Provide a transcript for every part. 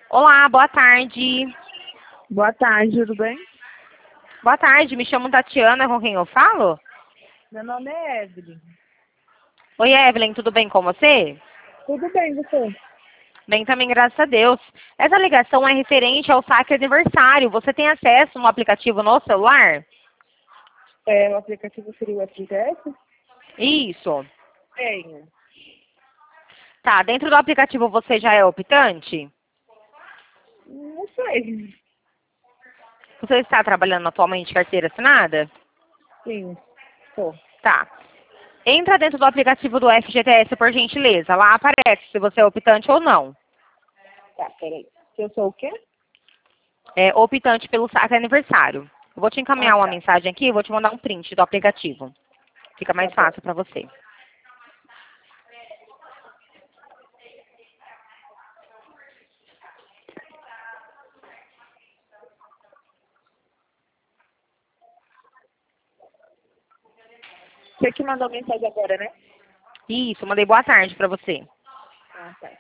Olá, boa tarde. Boa tarde, tudo bem? Boa tarde, me chamo Tatiana, com quem eu falo? Meu nome é Evelyn. Oi, Evelyn, tudo bem com você? Tudo bem, você? Bem também, graças a Deus. Essa ligação é referente ao saque aniversário. Você tem acesso no aplicativo no celular? O aplicativo seria o FGTS? Isso. Tenho. Tá, dentro do aplicativo você já é optante? Não sei. Você está trabalhando atualmente de carteira assinada? Sim, tô. Tá. Entra dentro do aplicativo do FGTS, por gentileza. Lá aparece se você é optante ou não. Tá, peraí. Se eu sou o quê? É optante pelo saque aniversário. Eu vou te Ah, encaminhar uma tá. mensagem aqui, vou te mandar um print do aplicativo. Fica Tá mais bom. fácil para você. Você que mandou mensagem agora, né? Isso, mandei boa tarde para você. Ah, tá.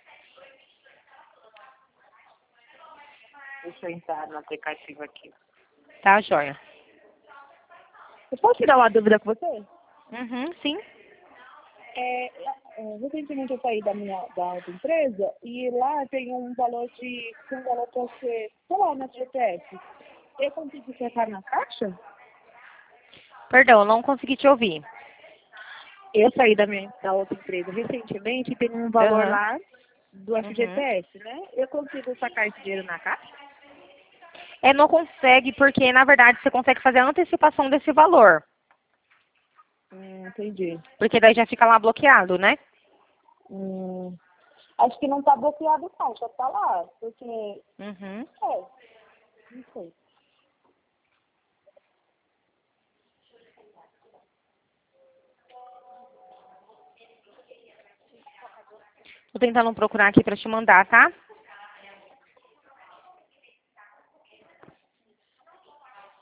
Deixa eu entrar no aplicativo aqui. Tá, joia? Eu posso tirar uma dúvida com você? Uhum, sim. Recentemente eu saí da outra empresa e lá tem um valor para ser, sei lá, na FGTS. Eu consigo colocar na caixa? Perdão, não consegui te ouvir. Eu saí da outra empresa recentemente e tem um valor Aham. lá do Uhum. FGTS, né? Eu consigo sacar esse dinheiro na caixa? É, não consegue, porque na verdade você consegue fazer a antecipação desse valor. Entendi. Porque daí já fica lá bloqueado, né? Hum, acho que não tá bloqueado não, só tá lá. Porque, Uhum. não sei. Tô tentando procurar aqui pra te mandar, tá?